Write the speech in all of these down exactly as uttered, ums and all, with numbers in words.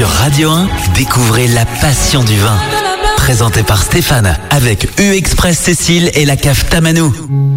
Sur Radio un, découvrez la passion du vin. Présenté par Stéphane, avec U-Express Cécile et la cave Tamanou.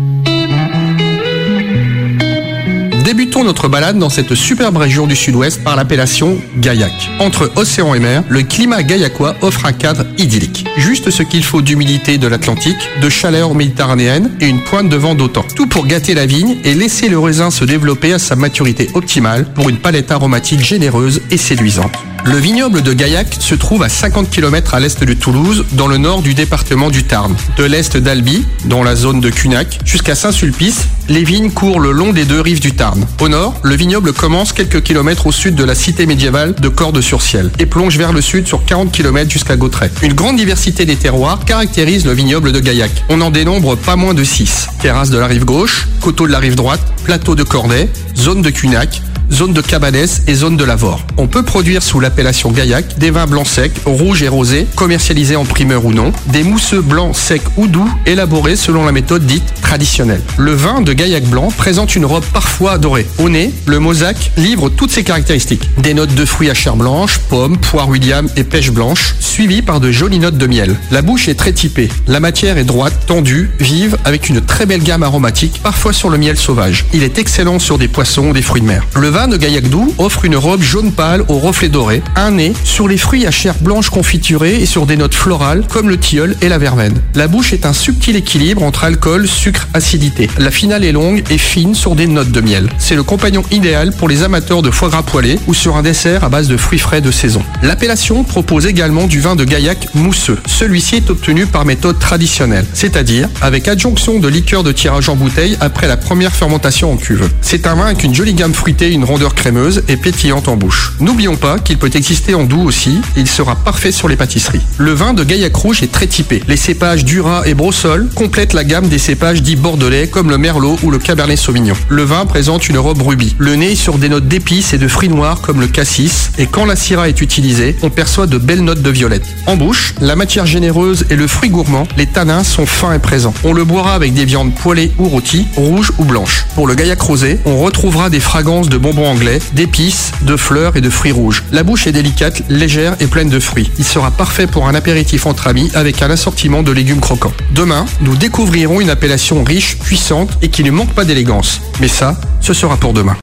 Débutons notre balade dans cette superbe région du sud-ouest par l'appellation Gaillac. Entre océan et mer, le climat gaillacois offre un cadre idyllique. Juste ce qu'il faut d'humidité de l'Atlantique, de chaleur méditerranéenne et une pointe de vent d'OTAN. Tout pour gâter la vigne et laisser le raisin se développer à sa maturité optimale pour une palette aromatique généreuse et séduisante. Le vignoble de Gaillac se trouve à cinquante kilomètres à l'est de Toulouse, dans le nord du département du Tarn. De l'est d'Albi, dans la zone de Cunac, jusqu'à Saint-Sulpice, les vignes courent le long des deux rives du Tarn. Au nord, le vignoble commence quelques kilomètres au sud de la cité médiévale de Cordes-sur-Ciel et plonge vers le sud sur quarante kilomètres jusqu'à Gautrey. Une grande diversité des terroirs caractérise le vignoble de Gaillac. On en dénombre pas moins de six. Terrasse de la rive gauche, coteau de la rive droite, plateau de Corday, zone de Cunac, zone de Cabanès et zone de Lavore. On peut produire sous l'appellation Gaillac des vins blancs secs, rouges et rosés, commercialisés en primeur ou non, des mousseux blancs secs ou doux, élaborés selon la méthode dite traditionnelle. Le vin de Gaillac blanc présente une robe parfois dorée. Au nez, le Mauzac livre toutes ses caractéristiques. Des notes de fruits à chair blanche, pommes, poire William et pêche blanche, suivies par de jolies notes de miel. La bouche est très typée. La matière est droite, tendue, vive, avec une très belle gamme aromatique, parfois sur le miel sauvage. Il est excellent sur des poissons ou des fruits de mer. Le vin de Gaillac doux offre une robe jaune pâle aux reflets dorés, un nez sur les fruits à chair blanche confiturée et sur des notes florales comme le tilleul et la verveine. La bouche est un subtil équilibre entre alcool, sucre, acidité. La finale est longue et fine sur des notes de miel. C'est le compagnon idéal pour les amateurs de foie gras poêlé ou sur un dessert à base de fruits frais de saison. L'appellation propose également du vin de Gaillac mousseux. Celui-ci est obtenu par méthode traditionnelle, c'est-à-dire avec adjonction de liqueur de tirage en bouteille après la première fermentation en cuve. C'est un vin avec une jolie gamme fruitée, une rondeur crémeuse et pétillante en bouche. N'oublions pas qu'il peut exister en doux aussi, et il sera parfait sur les pâtisseries. Le vin de Gaillac rouge est très typé. Les cépages Duras et Brossol complètent la gamme des cépages dits bordelais comme le Merlot ou le Cabernet Sauvignon. Le vin présente une robe rubis. Le nez sur des notes d'épices et de fruits noirs comme le cassis, et quand la syrah est utilisée, on perçoit de belles notes de violette. En bouche, la matière généreuse et le fruit gourmand, les tanins sont fins et présents. On le boira avec des viandes poêlées ou rôties, rouges ou blanches. Pour le Gaillac rosé, on retrouvera des fragrances de bonbons anglais, d'épices, de fleurs et de fruits rouges. La bouche est délicate, légère et pleine de fruits. Il sera parfait pour un apéritif entre amis avec un assortiment de légumes croquants. Demain, nous découvrirons une appellation riche, puissante et qui ne manque pas d'élégance. Mais ça, ce sera pour demain.